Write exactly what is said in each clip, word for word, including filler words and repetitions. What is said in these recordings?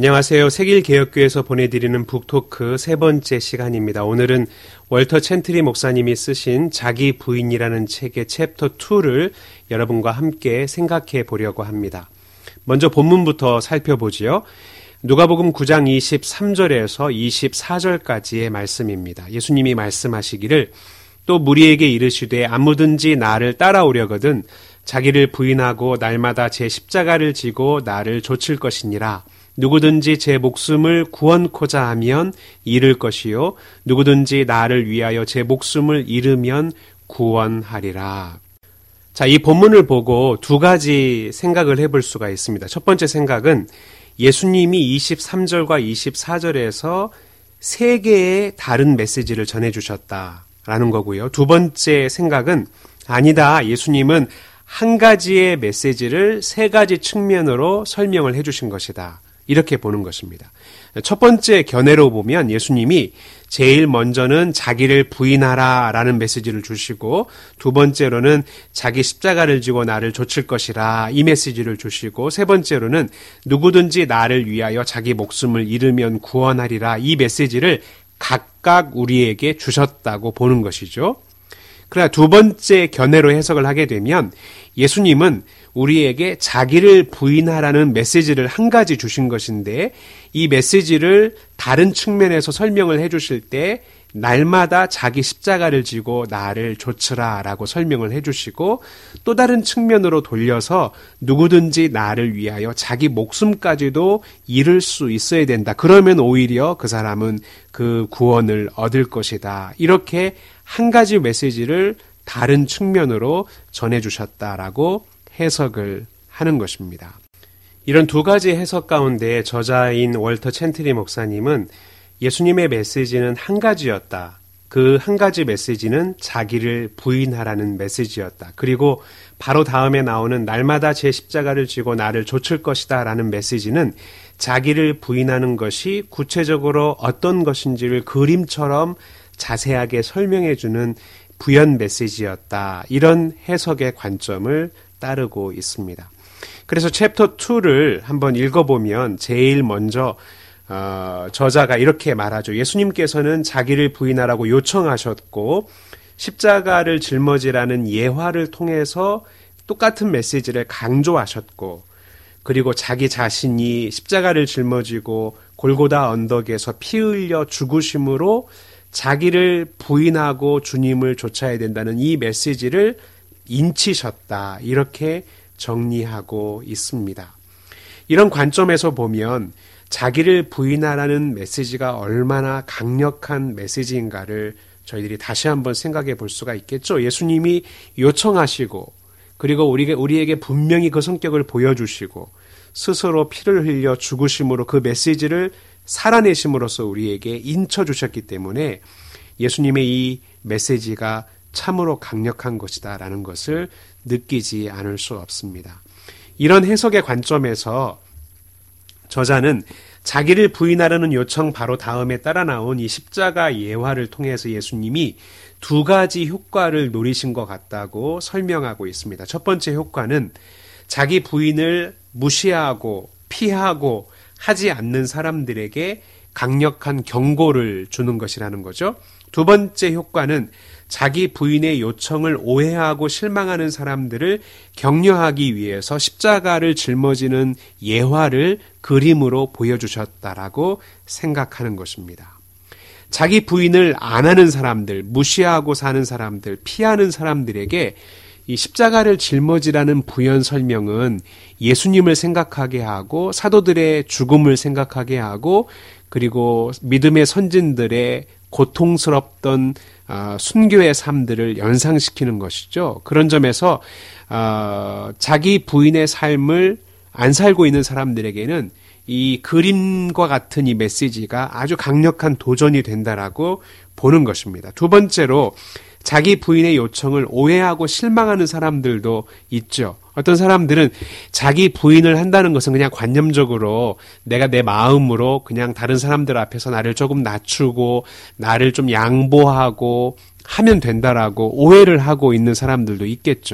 안녕하세요. 세길개혁교에서 보내드리는 북토크 세 번째 시간입니다. 오늘은 월터 챈트리 목사님이 쓰신 자기 부인이라는 책의 챕터 이를 여러분과 함께 생각해 보려고 합니다. 먼저 본문부터 살펴보지요. 누가복음 구 장 이십삼 절에서 이십사 절까지의 말씀입니다. 예수님이 말씀하시기를 또 무리에게 이르시되 아무든지 나를 따라오려거든 자기를 부인하고 날마다 제 십자가를 지고 나를 좇을 것이니라. 누구든지 제 목숨을 구원코자 하면 잃을 것이요 누구든지 나를 위하여 제 목숨을 잃으면 구원하리라. 자, 이 본문을 보고 두 가지 생각을 해볼 수가 있습니다. 첫 번째 생각은 예수님이 이십삼 절과 이십사 절에서 세 개의 다른 메시지를 전해주셨다라는 거고요. 두 번째 생각은 아니다. 예수님은 한 가지의 메시지를 세 가지 측면으로 설명을 해주신 것이다. 이렇게 보는 것입니다. 첫 번째 견해로 보면 예수님이 제일 먼저는 자기를 부인하라 라는 메시지를 주시고 두 번째로는 자기 십자가를 지고 나를 좇을 것이라 이 메시지를 주시고 세 번째로는 누구든지 나를 위하여 자기 목숨을 잃으면 구원하리라 이 메시지를 각각 우리에게 주셨다고 보는 것이죠. 그러나 두 번째 견해로 해석을 하게 되면 예수님은 우리에게 자기를 부인하라는 메시지를 한 가지 주신 것인데 이 메시지를 다른 측면에서 설명을 해 주실 때 날마다 자기 십자가를 지고 나를 좇으라 라고 설명을 해 주시고 또 다른 측면으로 돌려서 누구든지 나를 위하여 자기 목숨까지도 잃을 수 있어야 된다. 그러면 오히려 그 사람은 그 구원을 얻을 것이다. 이렇게 한 가지 메시지를 다른 측면으로 전해주셨다라고 해석을 하는 것입니다. 이런 두 가지 해석 가운데 저자인 월터 챈트리 목사님은 예수님의 메시지는 한 가지였다. 그 한 가지 메시지는 자기를 부인하라는 메시지였다. 그리고 바로 다음에 나오는 날마다 제 십자가를 지고 나를 좇을 것이다 라는 메시지는 자기를 부인하는 것이 구체적으로 어떤 것인지를 그림처럼 자세하게 설명해주는 부연 메시지였다. 이런 해석의 관점을 따르고 있습니다. 그래서 챕터 이를 한번 읽어보면 제일 먼저 어, 저자가 이렇게 말하죠. 예수님께서는 자기를 부인하라고 요청하셨고 십자가를 짊어지라는 예화를 통해서 똑같은 메시지를 강조하셨고 그리고 자기 자신이 십자가를 짊어지고 골고다 언덕에서 피 흘려 죽으심으로 자기를 부인하고 주님을 좇아야 된다는 이 메시지를 인치셨다. 이렇게 정리하고 있습니다. 이런 관점에서 보면 자기를 부인하라는 메시지가 얼마나 강력한 메시지인가를 저희들이 다시 한번 생각해 볼 수가 있겠죠. 예수님이 요청하시고 그리고 우리에게, 우리에게 분명히 그 성격을 보여주시고 스스로 피를 흘려 죽으심으로 그 메시지를 살아내심으로써 우리에게 인쳐주셨기 때문에 예수님의 이 메시지가 참으로 강력한 것이다라는 것을 느끼지 않을 수 없습니다. 이런 해석의 관점에서 저자는 자기를 부인하라는 요청 바로 다음에 따라 나온 이 십자가 예화를 통해서 예수님이 두 가지 효과를 노리신 것 같다고 설명하고 있습니다. 첫 번째 효과는 자기 부인을 무시하고 피하고 하지 않는 사람들에게 강력한 경고를 주는 것이라는 거죠. 두 번째 효과는 자기 부인의 요청을 오해하고 실망하는 사람들을 격려하기 위해서 십자가를 짊어지는 예화를 그림으로 보여주셨다라고 생각하는 것입니다. 자기 부인을 안 하는 사람들, 무시하고 사는 사람들, 피하는 사람들에게 이 십자가를 짊어지라는 부연 설명은 예수님을 생각하게 하고 사도들의 죽음을 생각하게 하고 그리고 믿음의 선진들의 고통스럽던 어, 순교의 삶들을 연상시키는 것이죠. 그런 점에서 어, 자기 부인의 삶을 안 살고 있는 사람들에게는 이 그림과 같은 이 메시지가 아주 강력한 도전이 된다라고 보는 것입니다. 두 번째로 자기 부인의 요청을 오해하고 실망하는 사람들도 있죠. 어떤 사람들은 자기 부인을 한다는 것은 그냥 관념적으로 내가 내 마음으로 그냥 다른 사람들 앞에서 나를 조금 낮추고 나를 좀 양보하고 하면 된다라고 오해를 하고 있는 사람들도 있겠죠.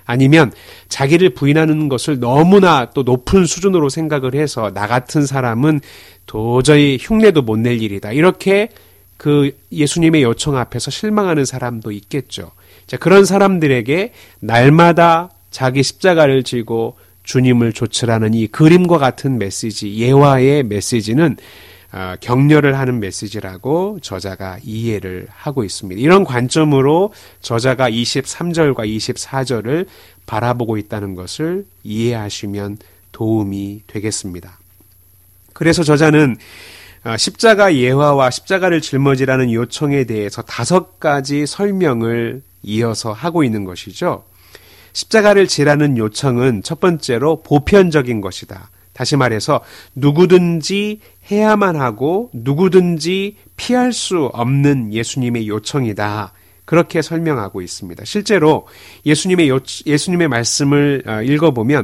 아니면 자기를 부인하는 것을 너무나 또 높은 수준으로 생각을 해서 나 같은 사람은 도저히 흉내도 못 낼 일이다. 이렇게 그 예수님의 요청 앞에서 실망하는 사람도 있겠죠. 자, 그런 사람들에게 날마다 자기 십자가를 지고 주님을 좇으라는 이 그림과 같은 메시지, 예화의 메시지는 어, 격려를 하는 메시지라고 저자가 이해를 하고 있습니다. 이런 관점으로 저자가 이십삼 절과 이십사 절을 바라보고 있다는 것을 이해하시면 도움이 되겠습니다. 그래서 저자는 십자가 예화와 십자가를 짊어지라는 요청에 대해서 다섯 가지 설명을 이어서 하고 있는 것이죠. 십자가를 지라는 요청은 첫 번째로 보편적인 것이다. 다시 말해서 누구든지 해야만 하고 누구든지 피할 수 없는 예수님의 요청이다. 그렇게 설명하고 있습니다. 실제로 예수님의 요, 예수님의 말씀을 읽어보면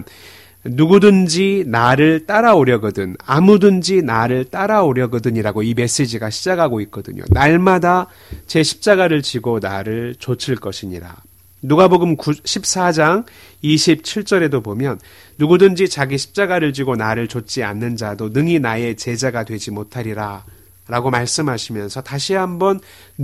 누구든지 나를 따라오려거든, 아무든지 나를 따라오려거든이라고 이 메시지가 시작하고 있거든요. 날마다 제 십자가를 지고 나를 좇을 것이니라. 누가복음 십사 장 이십칠 절에도 보면 누구든지 자기 십자가를 지고 나를 좇지 않는 자도 능히 나의 제자가 되지 못하리라 라고 말씀하시면서 다시 한번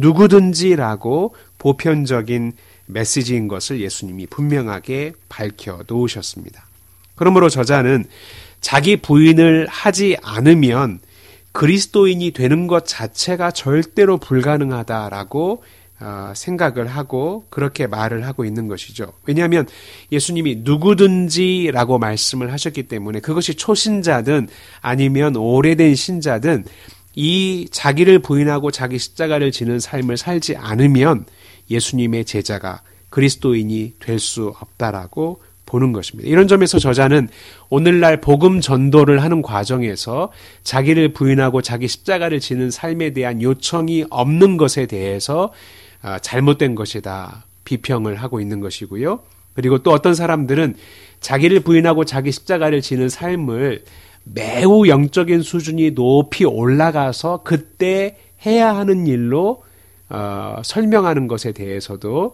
누구든지라고 보편적인 메시지인 것을 예수님이 분명하게 밝혀 놓으셨습니다. 그러므로 저자는 자기 부인을 하지 않으면 그리스도인이 되는 것 자체가 절대로 불가능하다라고 어, 생각을 하고 그렇게 말을 하고 있는 것이죠. 왜냐하면 예수님이 누구든지라고 말씀을 하셨기 때문에 그것이 초신자든 아니면 오래된 신자든 이 자기를 부인하고 자기 십자가를 지는 삶을 살지 않으면 예수님의 제자가 그리스도인이 될 수 없다라고 보는 것입니다. 이런 점에서 저자는 오늘날 복음 전도를 하는 과정에서 자기를 부인하고 자기 십자가를 지는 삶에 대한 요청이 없는 것에 대해서 잘못된 것이다 비평을 하고 있는 것이고요. 그리고 또 어떤 사람들은 자기를 부인하고 자기 십자가를 지는 삶을 매우 영적인 수준이 높이 올라가서 그때 해야 하는 일로 어, 설명하는 것에 대해서도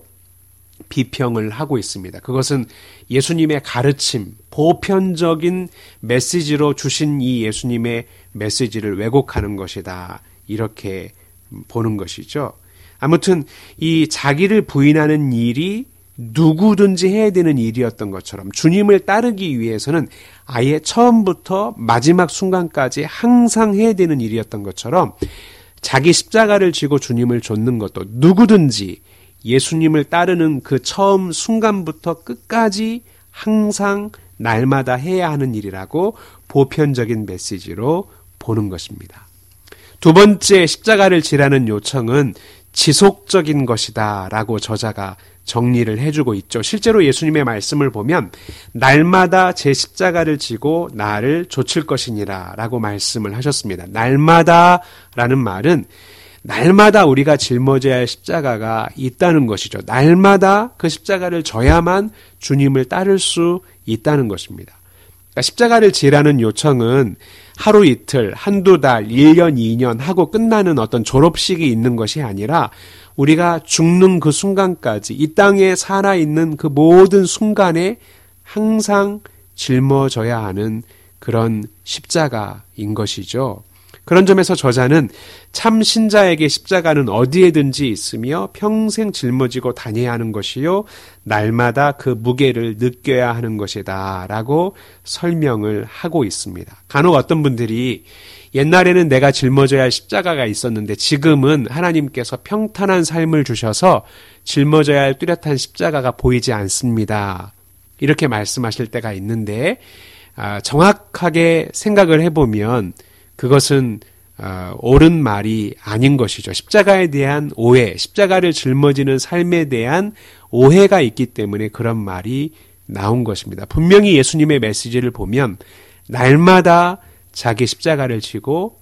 비평을 하고 있습니다. 그것은 예수님의 가르침, 보편적인 메시지로 주신 이 예수님의 메시지를 왜곡하는 것이다. 이렇게 보는 것이죠. 아무튼 이 자기를 부인하는 일이 누구든지 해야 되는 일이었던 것처럼 주님을 따르기 위해서는 아예 처음부터 마지막 순간까지 항상 해야 되는 일이었던 것처럼 자기 십자가를 지고 주님을 좇는 것도 누구든지 예수님을 따르는 그 처음 순간부터 끝까지 항상 날마다 해야 하는 일이라고 보편적인 메시지로 보는 것입니다. 두 번째 십자가를 지라는 요청은 지속적인 것이다 라고 저자가 정리를 해주고 있죠. 실제로 예수님의 말씀을 보면 날마다 제 십자가를 지고 나를 좇을 것이니라 라고 말씀을 하셨습니다. 날마다 라는 말은 날마다 우리가 짊어져야 할 십자가가 있다는 것이죠. 날마다 그 십자가를 져야만 주님을 따를 수 있다는 것입니다. 그러니까 십자가를 지라는 요청은 하루 이틀, 한두 달, 일 년, 이 년 하고 끝나는 어떤 졸업식이 있는 것이 아니라 우리가 죽는 그 순간까지 이 땅에 살아있는 그 모든 순간에 항상 짊어져야 하는 그런 십자가인 것이죠. 그런 점에서 저자는 참 신자에게 십자가는 어디에든지 있으며 평생 짊어지고 다녀야 하는 것이요 날마다 그 무게를 느껴야 하는 것이다 라고 설명을 하고 있습니다. 간혹 어떤 분들이 옛날에는 내가 짊어져야 할 십자가가 있었는데 지금은 하나님께서 평탄한 삶을 주셔서 짊어져야 할 뚜렷한 십자가가 보이지 않습니다. 이렇게 말씀하실 때가 있는데 아, 정확하게 생각을 해보면 그것은 어, 옳은 말이 아닌 것이죠. 십자가에 대한 오해, 십자가를 짊어지는 삶에 대한 오해가 있기 때문에 그런 말이 나온 것입니다. 분명히 예수님의 메시지를 보면 날마다 자기 십자가를 지고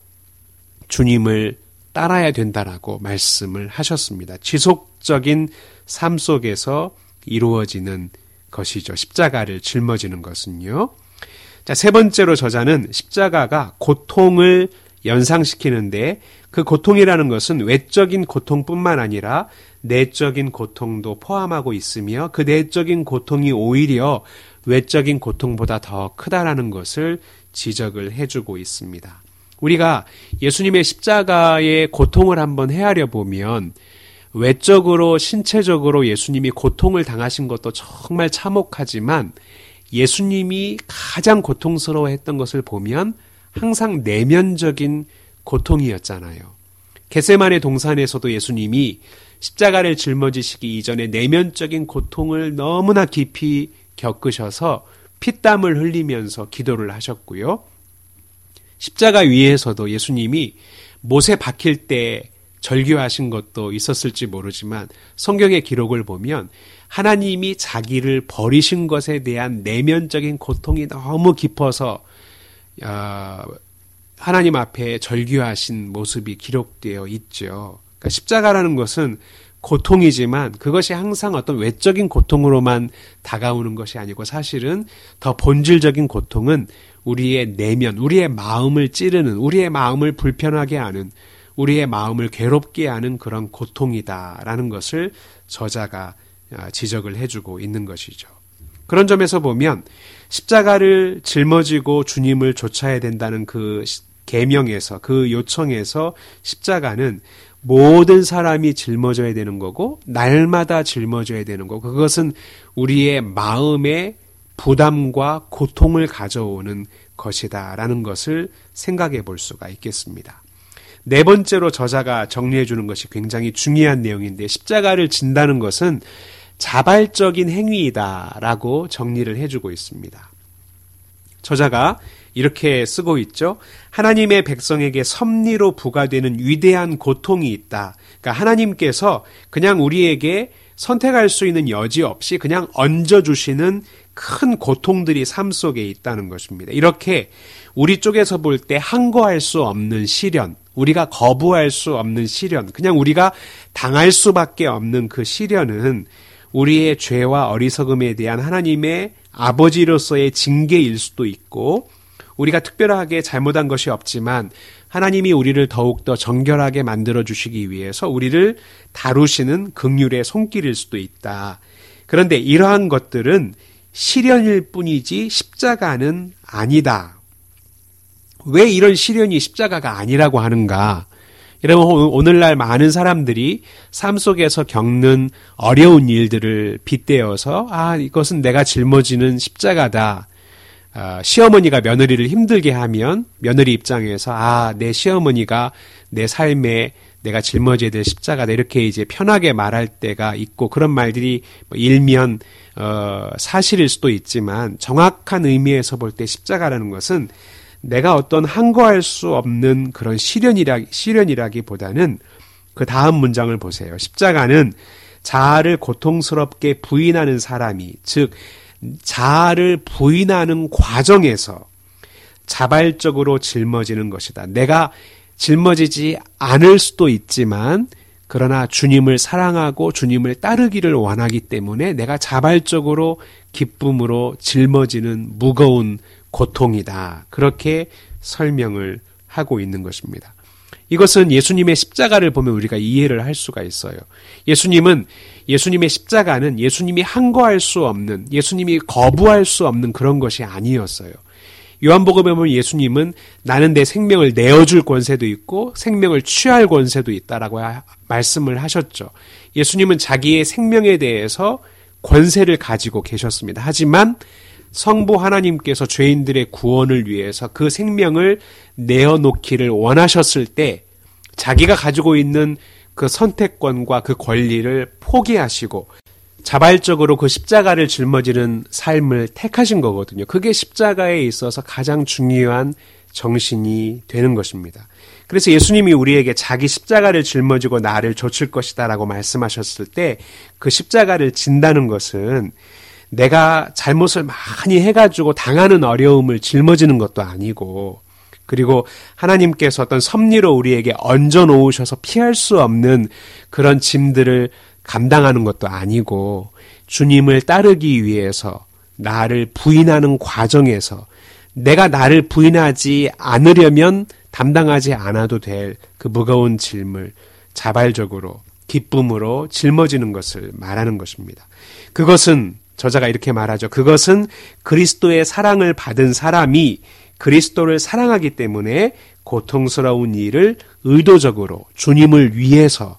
주님을 따라야 된다라고 말씀을 하셨습니다. 지속적인 삶 속에서 이루어지는 것이죠. 십자가를 짊어지는 것은요. 자, 세 번째로 저자는 십자가가 고통을 연상시키는데 그 고통이라는 것은 외적인 고통뿐만 아니라 내적인 고통도 포함하고 있으며 그 내적인 고통이 오히려 외적인 고통보다 더 크다라는 것을 지적을 해주고 있습니다. 우리가 예수님의 십자가의 고통을 한번 헤아려 보면 외적으로 신체적으로 예수님이 고통을 당하신 것도 정말 참혹하지만 예수님이 가장 고통스러워했던 것을 보면 항상 내면적인 고통이었잖아요. 겟세마네 동산에서도 예수님이 십자가를 짊어지시기 이전에 내면적인 고통을 너무나 깊이 겪으셔서 피땀을 흘리면서 기도를 하셨고요. 십자가 위에서도 예수님이 못에 박힐 때 절규하신 것도 있었을지 모르지만 성경의 기록을 보면 하나님이 자기를 버리신 것에 대한 내면적인 고통이 너무 깊어서 하나님 앞에 절규하신 모습이 기록되어 있죠. 그러니까 십자가라는 것은 고통이지만 그것이 항상 어떤 외적인 고통으로만 다가오는 것이 아니고 사실은 더 본질적인 고통은 우리의 내면, 우리의 마음을 찌르는, 우리의 마음을 불편하게 하는, 우리의 마음을 괴롭게 하는 그런 고통이다라는 것을 저자가 지적을 해주고 있는 것이죠. 그런 점에서 보면 십자가를 짊어지고 주님을 좇아야 된다는 그 계명에서, 그 요청에서 십자가는 모든 사람이 짊어져야 되는 거고 날마다 짊어져야 되는 거고 그것은 우리의 마음의 부담과 고통을 가져오는 것이다라는 것을 생각해 볼 수가 있겠습니다. 네 번째로 저자가 정리해 주는 것이 굉장히 중요한 내용인데 십자가를 진다는 것은 자발적인 행위이다라고 정리를 해주고 있습니다. 저자가 이렇게 쓰고 있죠. 하나님의 백성에게 섭리로 부과되는 위대한 고통이 있다. 그러니까 하나님께서 그냥 우리에게 선택할 수 있는 여지 없이 그냥 얹어주시는 큰 고통들이 삶 속에 있다는 것입니다. 이렇게 우리 쪽에서 볼 때 항거할 수 없는 시련, 우리가 거부할 수 없는 시련, 그냥 우리가 당할 수밖에 없는 그 시련은 우리의 죄와 어리석음에 대한 하나님의 아버지로서의 징계일 수도 있고 우리가 특별하게 잘못한 것이 없지만 하나님이 우리를 더욱더 정결하게 만들어주시기 위해서 우리를 다루시는 긍휼의 손길일 수도 있다. 그런데 이러한 것들은 시련일 뿐이지 십자가는 아니다. 왜 이런 시련이 십자가가 아니라고 하는가? 여러분, 오늘날 많은 사람들이 삶 속에서 겪는 어려운 일들을 빗대어서 아, 이것은 내가 짊어지는 십자가다. 아, 시어머니가 며느리를 힘들게 하면 며느리 입장에서 아, 내 시어머니가 내 삶에 내가 짊어져야 될 십자가다. 이렇게 이제 편하게 말할 때가 있고 그런 말들이 일면 어, 사실일 수도 있지만 정확한 의미에서 볼 때 십자가라는 것은 내가 어떤 항거할 수 없는 그런 시련이라, 시련이라기보다는 그 다음 문장을 보세요. 십자가는 자아를 고통스럽게 부인하는 사람이, 즉 자아를 부인하는 과정에서 자발적으로 짊어지는 것이다. 내가 짊어지지 않을 수도 있지만 그러나 주님을 사랑하고 주님을 따르기를 원하기 때문에 내가 자발적으로 기쁨으로 짊어지는 무거운 고통이다. 그렇게 설명을 하고 있는 것입니다. 이것은 예수님의 십자가를 보면 우리가 이해를 할 수가 있어요. 예수님은 예수님의 십자가는 예수님이 항거할 수 없는, 예수님이 거부할 수 없는 그런 것이 아니었어요. 요한복음에 보면 예수님은 나는 내 생명을 내어줄 권세도 있고 생명을 취할 권세도 있다라고 말씀을 하셨죠. 예수님은 자기의 생명에 대해서 권세를 가지고 계셨습니다. 하지만 성부 하나님께서 죄인들의 구원을 위해서 그 생명을 내어놓기를 원하셨을 때 자기가 가지고 있는 그 선택권과 그 권리를 포기하시고 자발적으로 그 십자가를 짊어지는 삶을 택하신 거거든요. 그게 십자가에 있어서 가장 중요한 정신이 되는 것입니다. 그래서 예수님이 우리에게 자기 십자가를 짊어지고 나를 좇을 것이다 라고 말씀하셨을 때 그 십자가를 진다는 것은 내가 잘못을 많이 해가지고 당하는 어려움을 짊어지는 것도 아니고 그리고 하나님께서 어떤 섭리로 우리에게 얹어 놓으셔서 피할 수 없는 그런 짐들을 감당하는 것도 아니고 주님을 따르기 위해서 나를 부인하는 과정에서 내가 나를 부인하지 않으려면 담당하지 않아도 될 그 무거운 짐을 자발적으로 기쁨으로 짊어지는 것을 말하는 것입니다. 그것은 저자가 이렇게 말하죠. 그것은 그리스도의 사랑을 받은 사람이 그리스도를 사랑하기 때문에 고통스러운 일을 의도적으로 주님을 위해서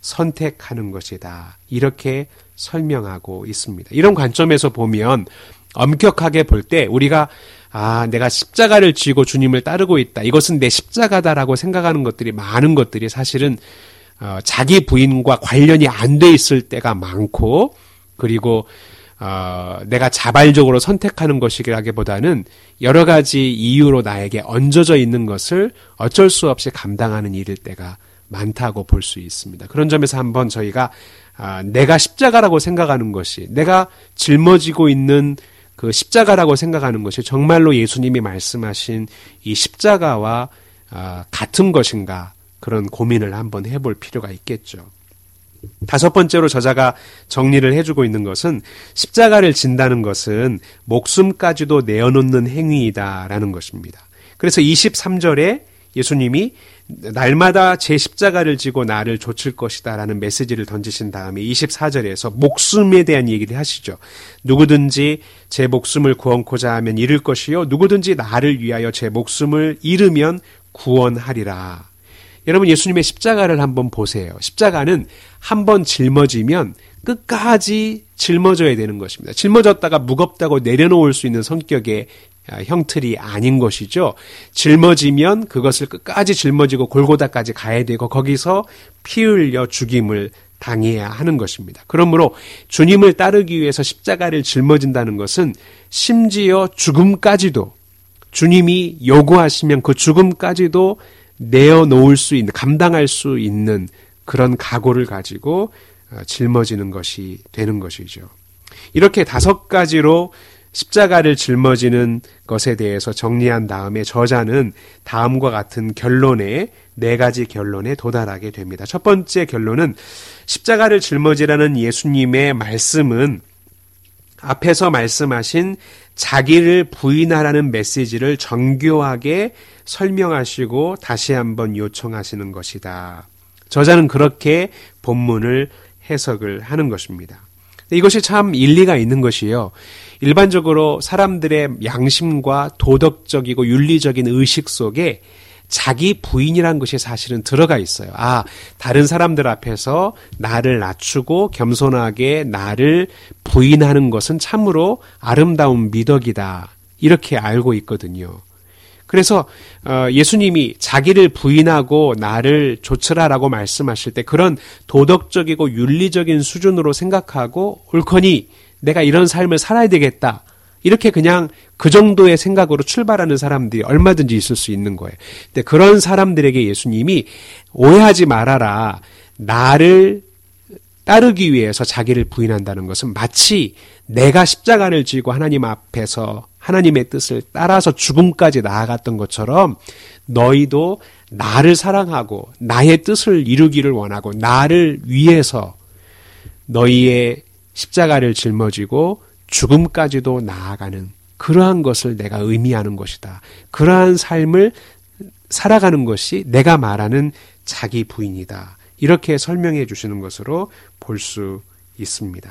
선택하는 것이다. 이렇게 설명하고 있습니다. 이런 관점에서 보면 엄격하게 볼 때 우리가 아, 내가 십자가를 지고 주님을 따르고 있다. 이것은 내 십자가다라고 생각하는 것들이 많은 것들이 사실은 어, 자기 부인과 관련이 안 돼 있을 때가 많고 그리고 어, 내가 자발적으로 선택하는 것이라기보다는 여러 가지 이유로 나에게 얹어져 있는 것을 어쩔 수 없이 감당하는 일일 때가 많다고 볼 수 있습니다. 그런 점에서 한번 저희가 아, 내가 십자가라고 생각하는 것이 내가 짊어지고 있는 그 십자가라고 생각하는 것이 정말로 예수님이 말씀하신 이 십자가와 아, 같은 것인가 그런 고민을 한번 해볼 필요가 있겠죠. 다섯 번째로 저자가 정리를 해주고 있는 것은 십자가를 진다는 것은 목숨까지도 내어놓는 행위이다라는 것입니다. 그래서 이십삼 절에 예수님이 날마다 제 십자가를 지고 나를 좇을 것이다 라는 메시지를 던지신 다음에 이십사 절에서 목숨에 대한 얘기를 하시죠. 누구든지 제 목숨을 구원코자 하면 잃을 것이요 누구든지 나를 위하여 제 목숨을 잃으면 구원하리라. 여러분 예수님의 십자가를 한번 보세요. 십자가는 한번 짊어지면 끝까지 짊어져야 되는 것입니다. 짊어졌다가 무겁다고 내려놓을 수 있는 성격의 형틀이 아닌 것이죠. 짊어지면 그것을 끝까지 짊어지고 골고다까지 가야 되고 거기서 피 흘려 죽임을 당해야 하는 것입니다. 그러므로 주님을 따르기 위해서 십자가를 짊어진다는 것은 심지어 죽음까지도 주님이 요구하시면 그 죽음까지도 내어놓을 수 있는, 감당할 수 있는 그런 각오를 가지고 짊어지는 것이 되는 것이죠. 이렇게 다섯 가지로 십자가를 짊어지는 것에 대해서 정리한 다음에 저자는 다음과 같은 결론에 네 가지 결론에 도달하게 됩니다. 첫 번째 결론은 십자가를 짊어지라는 예수님의 말씀은 앞에서 말씀하신 자기를 부인하라는 메시지를 정교하게 설명하시고 다시 한번 요청하시는 것이다. 저자는 그렇게 본문을 해석을 하는 것입니다. 이것이 참 일리가 있는 것이요. 일반적으로 사람들의 양심과 도덕적이고 윤리적인 의식 속에 자기 부인이라는 것이 사실은 들어가 있어요. 아, 다른 사람들 앞에서 나를 낮추고 겸손하게 나를 부인하는 것은 참으로 아름다운 미덕이다. 이렇게 알고 있거든요. 그래서 예수님이 자기를 부인하고 나를 좇으라라고 말씀하실 때 그런 도덕적이고 윤리적인 수준으로 생각하고 옳거니 내가 이런 삶을 살아야 되겠다. 이렇게 그냥 그 정도의 생각으로 출발하는 사람들이 얼마든지 있을 수 있는 거예요. 근데 그런 사람들에게 예수님이 오해하지 말아라. 나를 따르기 위해서 자기를 부인한다는 것은 마치 내가 십자가를 지고 하나님 앞에서 하나님의 뜻을 따라서 죽음까지 나아갔던 것처럼 너희도 나를 사랑하고 나의 뜻을 이루기를 원하고 나를 위해서 너희의 십자가를 짊어지고 죽음까지도 나아가는 그러한 것을 내가 의미하는 것이다. 그러한 삶을 살아가는 것이 내가 말하는 자기 부인이다. 이렇게 설명해 주시는 것으로 볼 수 있습니다.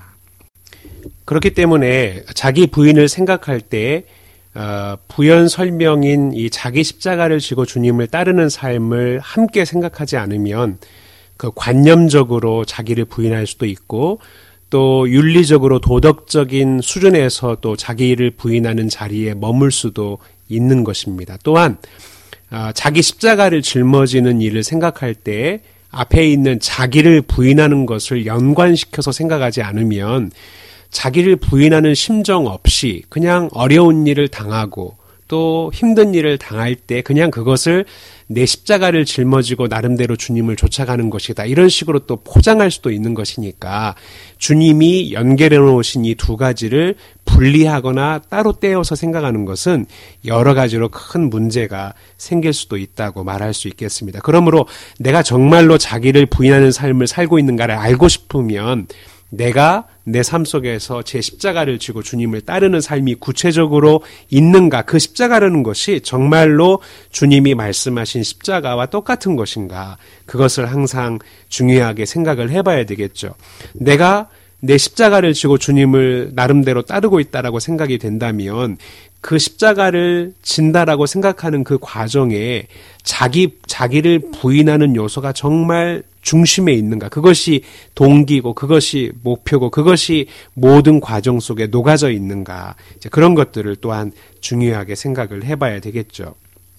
그렇기 때문에 자기 부인을 생각할 때 어, 부연 설명인 이 자기 십자가를 지고 주님을 따르는 삶을 함께 생각하지 않으면 그 관념적으로 자기를 부인할 수도 있고 또 윤리적으로 도덕적인 수준에서 또 자기를 부인하는 자리에 머물 수도 있는 것입니다. 또한 자기 십자가를 짊어지는 일을 생각할 때 앞에 있는 자기를 부인하는 것을 연관시켜서 생각하지 않으면 자기를 부인하는 심정 없이 그냥 어려운 일을 당하고 또 힘든 일을 당할 때 그냥 그것을 내 십자가를 짊어지고 나름대로 주님을 쫓아가는 것이다. 이런 식으로 또 포장할 수도 있는 것이니까 주님이 연결해 놓으신 이 두 가지를 분리하거나 따로 떼어서 생각하는 것은 여러 가지로 큰 문제가 생길 수도 있다고 말할 수 있겠습니다. 그러므로 내가 정말로 자기를 부인하는 삶을 살고 있는가를 알고 싶으면 내가 내 삶 속에서 제 십자가를 지고 주님을 따르는 삶이 구체적으로 있는가? 그 십자가라는 것이 정말로 주님이 말씀하신 십자가와 똑같은 것인가? 그것을 항상 중요하게 생각을 해봐야 되겠죠. 내가 내 십자가를 지고 주님을 나름대로 따르고 있다라고 생각이 된다면 그 십자가를 진다라고 생각하는 그 과정에 자기, 자기를 부인하는 요소가 정말 중심에 있는가? 그것이 동기고 그것이 목표고 그것이 모든 과정 속에 녹아져 있는가? 이제 그런 것들을 또한 중요하게 생각을 해봐야 되겠죠.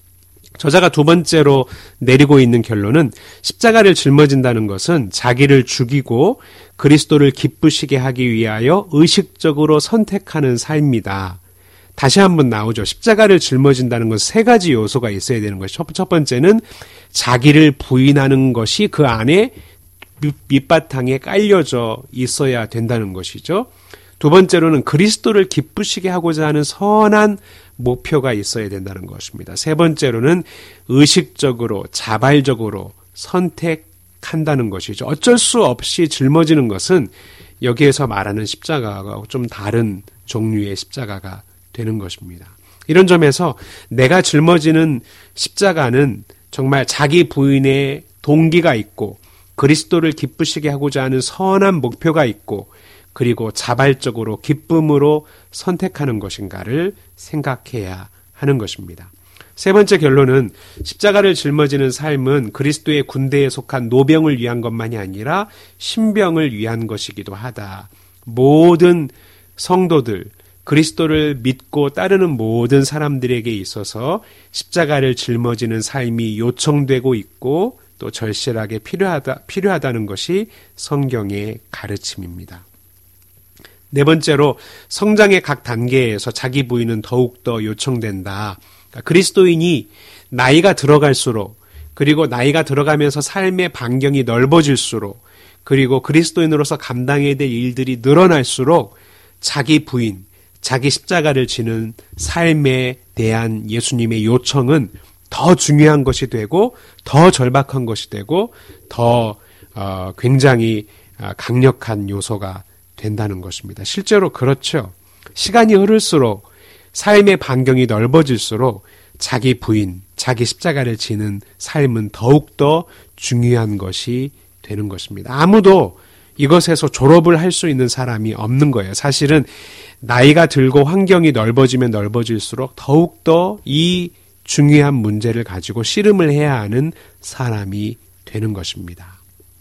저자가 두 번째로 내리고 있는 결론은 십자가를 짊어진다는 것은 자기를 죽이고 그리스도를 기쁘시게 하기 위하여 의식적으로 선택하는 삶이다. 다시 한번 나오죠. 십자가를 짊어진다는 것은 세 가지 요소가 있어야 되는 것이죠. 첫 번째는 자기를 부인하는 것이 그 안에 밑바탕에 깔려져 있어야 된다는 것이죠. 두 번째로는 그리스도를 기쁘시게 하고자 하는 선한 목표가 있어야 된다는 것입니다. 세 번째로는 의식적으로 자발적으로 선택한다는 것이죠. 어쩔 수 없이 짊어지는 것은 여기에서 말하는 십자가가 좀 다른 종류의 십자가가 되는 것입니다. 이런 점에서 내가 짊어지는 십자가는 정말 자기 부인의 동기가 있고 그리스도를 기쁘시게 하고자 하는 선한 목표가 있고 그리고 자발적으로 기쁨으로 선택하는 것인가를 생각해야 하는 것입니다. 세 번째 결론은 십자가를 짊어지는 삶은 그리스도의 군대에 속한 노병을 위한 것만이 아니라 신병을 위한 것이기도 하다. 모든 성도들, 그리스도를 믿고 따르는 모든 사람들에게 있어서 십자가를 짊어지는 삶이 요청되고 있고 또 절실하게 필요하다, 필요하다는 것이 성경의 가르침입니다. 네 번째로 성장의 각 단계에서 자기 부인은 더욱더 요청된다. 그러니까 그리스도인이 나이가 들어갈수록 그리고 나이가 들어가면서 삶의 반경이 넓어질수록 그리고 그리스도인으로서 감당해야 될 일들이 늘어날수록 자기 부인, 자기 십자가를 지는 삶에 대한 예수님의 요청은 더 중요한 것이 되고 더 절박한 것이 되고 더 어, 굉장히 강력한 요소가 된다는 것입니다. 실제로 그렇죠. 시간이 흐를수록 삶의 반경이 넓어질수록 자기 부인, 자기 십자가를 지는 삶은 더욱더 중요한 것이 되는 것입니다. 아무도 이것에서 졸업을 할 수 있는 사람이 없는 거예요. 사실은 나이가 들고 환경이 넓어지면 넓어질수록 더욱더 이 중요한 문제를 가지고 씨름을 해야 하는 사람이 되는 것입니다.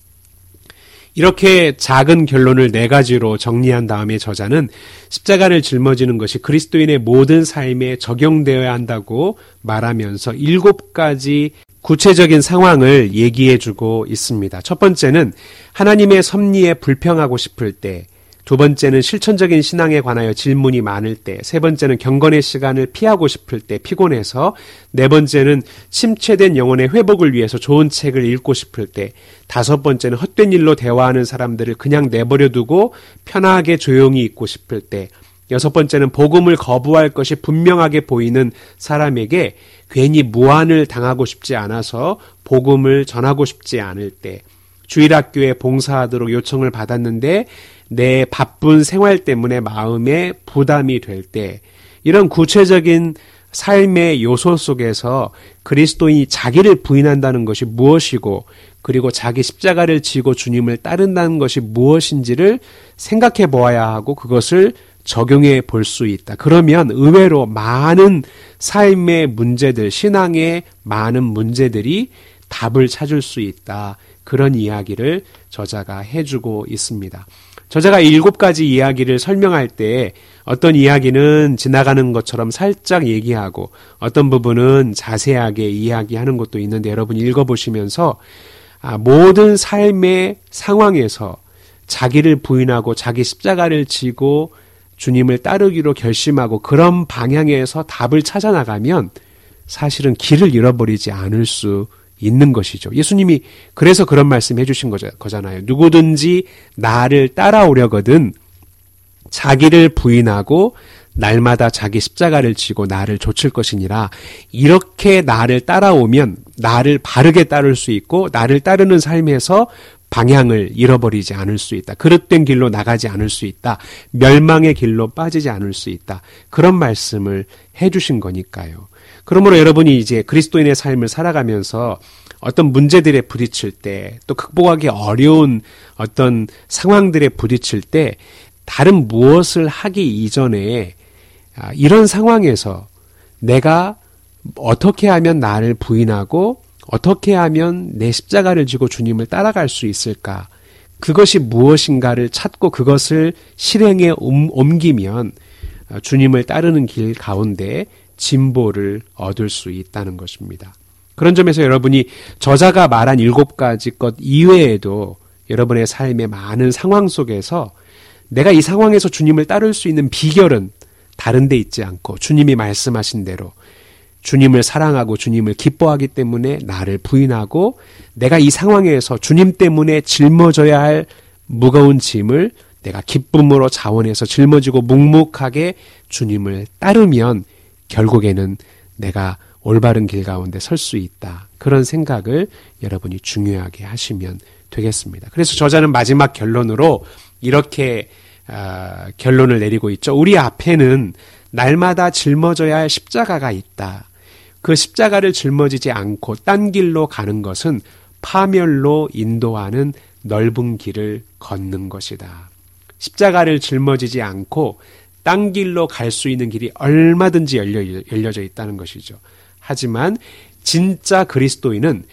이렇게 작은 결론을 네 가지로 정리한 다음에 저자는 십자가를 짊어지는 것이 그리스도인의 모든 삶에 적용되어야 한다고 말하면서 일곱 가지 구체적인 상황을 얘기해주고 있습니다. 첫 번째는 하나님의 섭리에 불평하고 싶을 때, 두 번째는 실천적인 신앙에 관하여 질문이 많을 때, 세 번째는 경건의 시간을 피하고 싶을 때 피곤해서, 네 번째는 침체된 영혼의 회복을 위해서 좋은 책을 읽고 싶을 때, 다섯 번째는 헛된 일로 대화하는 사람들을 그냥 내버려두고 편하게 조용히 있고 싶을 때, 여섯 번째는 복음을 거부할 것이 분명하게 보이는 사람에게 괜히 무안을 당하고 싶지 않아서 복음을 전하고 싶지 않을 때, 주일학교에 봉사하도록 요청을 받았는데 내 바쁜 생활 때문에 마음에 부담이 될 때, 이런 구체적인 삶의 요소 속에서 그리스도인이 자기를 부인한다는 것이 무엇이고 그리고 자기 십자가를 지고 주님을 따른다는 것이 무엇인지를 생각해 보아야 하고 그것을 적용해 볼 수 있다. 그러면 의외로 많은 삶의 문제들, 신앙의 많은 문제들이 답을 찾을 수 있다. 그런 이야기를 저자가 해주고 있습니다. 저자가 일곱 가지 이야기를 설명할 때 어떤 이야기는 지나가는 것처럼 살짝 얘기하고 어떤 부분은 자세하게 이야기하는 것도 있는데 여러분 읽어보시면서 아, 모든 삶의 상황에서 자기를 부인하고 자기 십자가를 지고 주님을 따르기로 결심하고 그런 방향에서 답을 찾아 나가면 사실은 길을 잃어버리지 않을 수 있는 것이죠. 예수님이 그래서 그런 말씀 해주신 거잖아요. 누구든지 나를 따라오려거든 자기를 부인하고 날마다 자기 십자가를 지고 나를 좇을 것이니라. 이렇게 나를 따라오면 나를 바르게 따를 수 있고 나를 따르는 삶에서 방향을 잃어버리지 않을 수 있다. 그릇된 길로 나가지 않을 수 있다. 멸망의 길로 빠지지 않을 수 있다. 그런 말씀을 해주신 거니까요. 그러므로 여러분이 이제 그리스도인의 삶을 살아가면서 어떤 문제들에 부딪힐 때, 또 극복하기 어려운 어떤 상황들에 부딪힐 때 다른 무엇을 하기 이전에 이런 상황에서 내가 어떻게 하면 나를 부인하고 어떻게 하면 내 십자가를 지고 주님을 따라갈 수 있을까? 그것이 무엇인가를 찾고 그것을 실행에 옮기면 주님을 따르는 길 가운데 진보를 얻을 수 있다는 것입니다. 그런 점에서 여러분이 저자가 말한 일곱 가지 것 이외에도 여러분의 삶의 많은 상황 속에서 내가 이 상황에서 주님을 따를 수 있는 비결은 다른 데 있지 않고 주님이 말씀하신 대로 주님을 사랑하고 주님을 기뻐하기 때문에 나를 부인하고 내가 이 상황에서 주님 때문에 짊어져야 할 무거운 짐을 내가 기쁨으로 자원해서 짊어지고 묵묵하게 주님을 따르면 결국에는 내가 올바른 길 가운데 설 수 있다. 그런 생각을 여러분이 중요하게 하시면 되겠습니다. 그래서 저자는 마지막 결론으로 이렇게 어, 결론을 내리고 있죠. 우리 앞에는 날마다 짊어져야 할 십자가가 있다. 그 십자가를 짊어지지 않고 딴 길로 가는 것은 파멸로 인도하는 넓은 길을 걷는 것이다. 십자가를 짊어지지 않고 딴 길로 갈 수 있는 길이 얼마든지 열려, 열려져 있다는 것이죠. 하지만 진짜 그리스도인은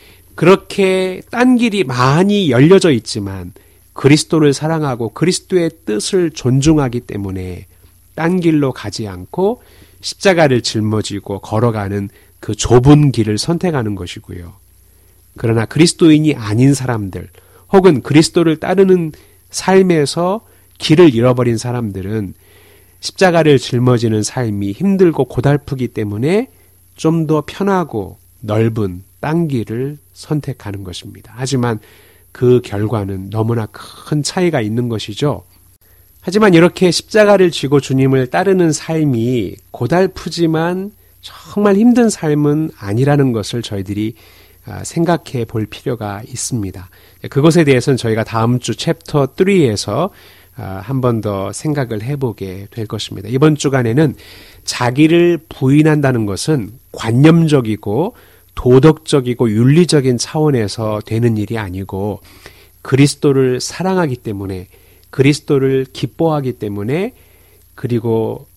그렇게 딴 길이 많이 열려져 있지만 그리스도를 사랑하고 그리스도의 뜻을 존중하기 때문에 딴 길로 가지 않고 십자가를 짊어지고 걸어가는 그 좁은 길을 선택하는 것이고요. 그러나 그리스도인이 아닌 사람들 혹은 그리스도를 따르는 삶에서 길을 잃어버린 사람들은 십자가를 짊어지는 삶이 힘들고 고달프기 때문에 좀 더 편하고 넓은 딴 길을 선택하는 것입니다. 하지만 그 결과는 너무나 큰 차이가 있는 것이죠. 하지만 이렇게 십자가를 지고 주님을 따르는 삶이 고달프지만 정말 힘든 삶은 아니라는 것을 저희들이 생각해 볼 필요가 있습니다. 그것에 대해서는 저희가 다음 주 챕터 삼에서 한 번 더 생각을 해보게 될 것입니다. 이번 주간에는 자기를 부인한다는 것은 관념적이고 도덕적이고 윤리적인 차원에서 되는 일이 아니고 그리스도를 사랑하기 때문에 그리스도를 기뻐하기 때문에 그리고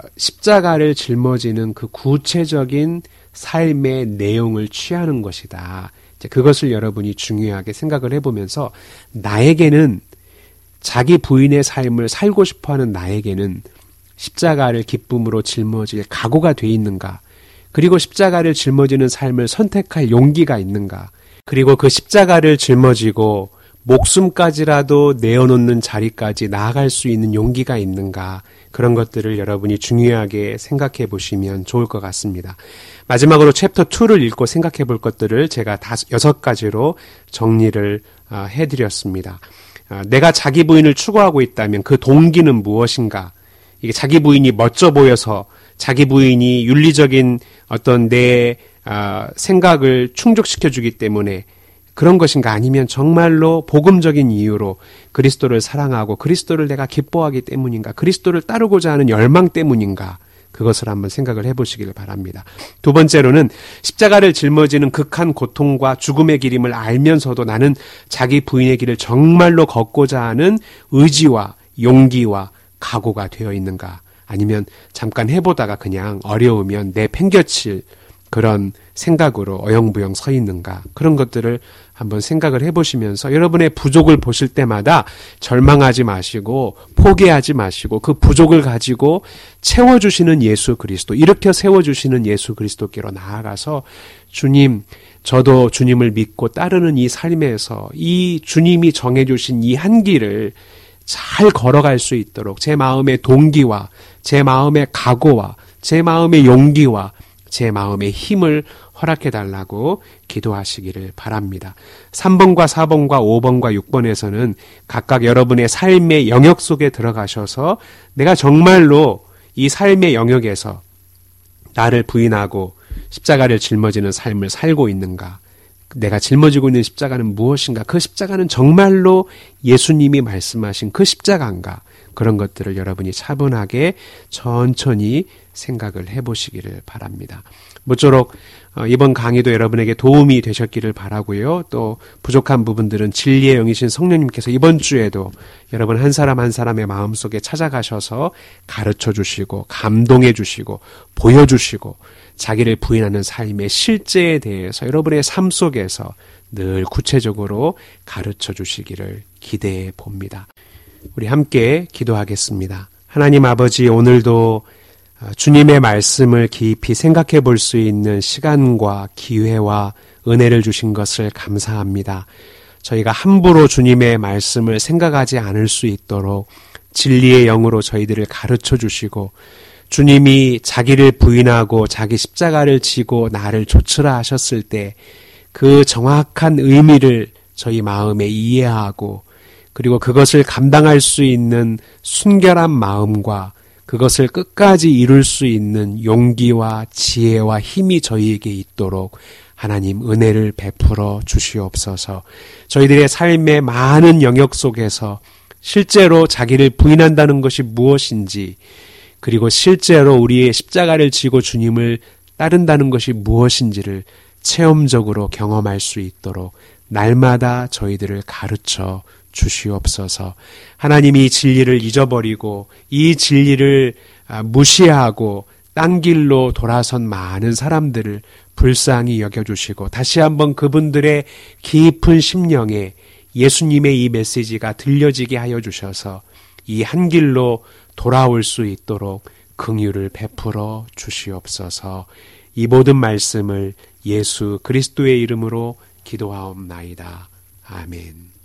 십자가를 짊어지는 그 구체적인 삶의 내용을 취하는 것이다. 그것을 여러분이 중요하게 생각을 해보면서 나에게는 자기 부인의 삶을 살고 싶어하는 나에게는 십자가를 기쁨으로 짊어질 각오가 돼 있는가? 그리고 십자가를 짊어지는 삶을 선택할 용기가 있는가? 그리고 그 십자가를 짊어지고 목숨까지라도 내어놓는 자리까지 나아갈 수 있는 용기가 있는가? 그런 것들을 여러분이 중요하게 생각해 보시면 좋을 것 같습니다. 마지막으로 챕터 이를 읽고 생각해 볼 것들을 제가 다섯, 여섯 가지로 정리를 해드렸습니다. 내가 자기 부인을 추구하고 있다면 그 동기는 무엇인가? 이게 자기 부인이 멋져 보여서 자기 부인이 윤리적인 어떤 내 생각을 충족시켜주기 때문에 그런 것인가? 아니면 정말로 복음적인 이유로 그리스도를 사랑하고 그리스도를 내가 기뻐하기 때문인가? 그리스도를 따르고자 하는 열망 때문인가? 그것을 한번 생각을 해보시기를 바랍니다. 두 번째로는 십자가를 짊어지는 극한 고통과 죽음의 길임을 알면서도 나는 자기 부인의 길을 정말로 걷고자 하는 의지와 용기와 각오가 되어 있는가? 아니면 잠깐 해보다가 그냥 어려우면 내팽겨칠 그런 생각으로 어영부영 서 있는가? 그런 것들을 한번 생각을 해보시면서 여러분의 부족을 보실 때마다 절망하지 마시고 포기하지 마시고 그 부족을 가지고 채워주시는 예수 그리스도, 일으켜 세워주시는 예수 그리스도께로 나아가서 주님, 저도 주님을 믿고 따르는 이 삶에서 이 주님이 정해주신 이 한 길을 잘 걸어갈 수 있도록 제 마음의 동기와 제 마음의 각오와 제 마음의 용기와 제 마음의 힘을 허락해달라고 기도하시기를 바랍니다. 삼 번과 사 번과 오 번과 육 번에서는 각각 여러분의 삶의 영역 속에 들어가셔서 내가 정말로 이 삶의 영역에서 나를 부인하고 십자가를 짊어지는 삶을 살고 있는가? 내가 짊어지고 있는 십자가는 무엇인가? 그 십자가는 정말로 예수님이 말씀하신 그 십자가인가? 그런 것들을 여러분이 차분하게 천천히 생각을 해보시기를 바랍니다. 모쪼록 이번 강의도 여러분에게 도움이 되셨기를 바라고요. 또 부족한 부분들은 진리의 영이신 성령님께서 이번 주에도 여러분 한 사람 한 사람의 마음속에 찾아가셔서 가르쳐 주시고 감동해 주시고 보여주시고 자기를 부인하는 삶의 실제에 대해서 여러분의 삶 속에서 늘 구체적으로 가르쳐 주시기를 기대해 봅니다. 우리 함께 기도하겠습니다. 하나님 아버지, 오늘도 주님의 말씀을 깊이 생각해 볼 수 있는 시간과 기회와 은혜를 주신 것을 감사합니다. 저희가 함부로 주님의 말씀을 생각하지 않을 수 있도록 진리의 영으로 저희들을 가르쳐 주시고 주님이 자기를 부인하고 자기 십자가를 지고 나를 좇으라 하셨을 때 그 정확한 의미를 저희 마음에 이해하고 그리고 그것을 감당할 수 있는 순결한 마음과 그것을 끝까지 이룰 수 있는 용기와 지혜와 힘이 저희에게 있도록 하나님 은혜를 베풀어 주시옵소서. 저희들의 삶의 많은 영역 속에서 실제로 자기를 부인한다는 것이 무엇인지 그리고 실제로 우리의 십자가를 지고 주님을 따른다는 것이 무엇인지를 체험적으로 경험할 수 있도록 날마다 저희들을 가르쳐 주시옵소서. 하나님이 진리를 잊어버리고 이 진리를 무시하고 딴 길로 돌아선 많은 사람들을 불쌍히 여겨주시고 다시 한번 그분들의 깊은 심령에 예수님의 이 메시지가 들려지게 하여 주셔서 이 한 길로 돌아올 수 있도록 긍휼을 베풀어 주시옵소서. 이 모든 말씀을 예수 그리스도의 이름으로 기도하옵나이다. 아멘.